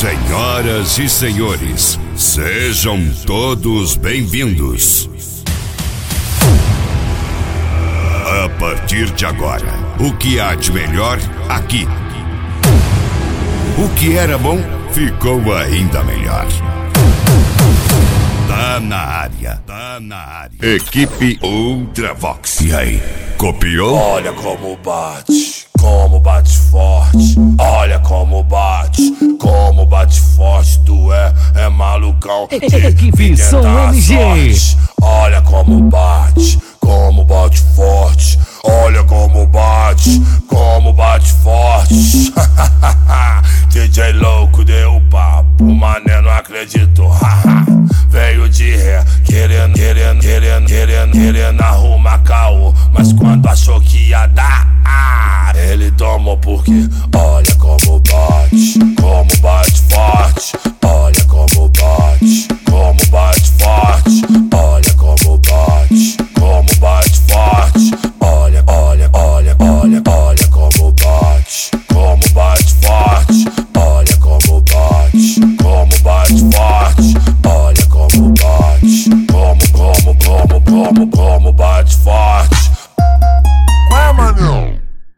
Senhoras e senhores, sejam todos bem-vindos. A partir de agora, o que há de melhor aqui. O que era bom ficou ainda melhor. Tá na área, tá na área. Equipe Ultravox. E aí, copiou? Olha como bate forte. Olha como bate forte. Tu é malucão. Equipe Som MG. Olha como bate forte. Olha como bate forte. DJ louco deu papo, mané não acreditou. Veio de ré, querendo arrumar caô. Mas quando achou que ia dar, ele tomou porque olha como bate forte. Olha como bate forte. Olha como bate forte. Olha como bate forte. Olha como bate forte. Olha como bate forte. Qual é, mano?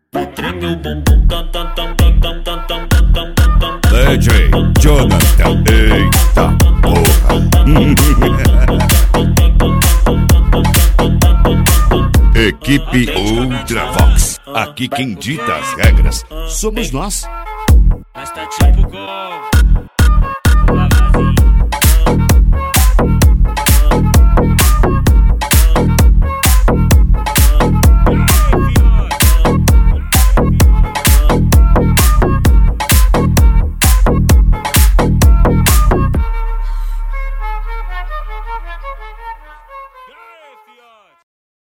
DJ Jonathan, eita porra. Equipe Ultravox. Aqui quem dita as regras somos nós. Mas tá tipo como?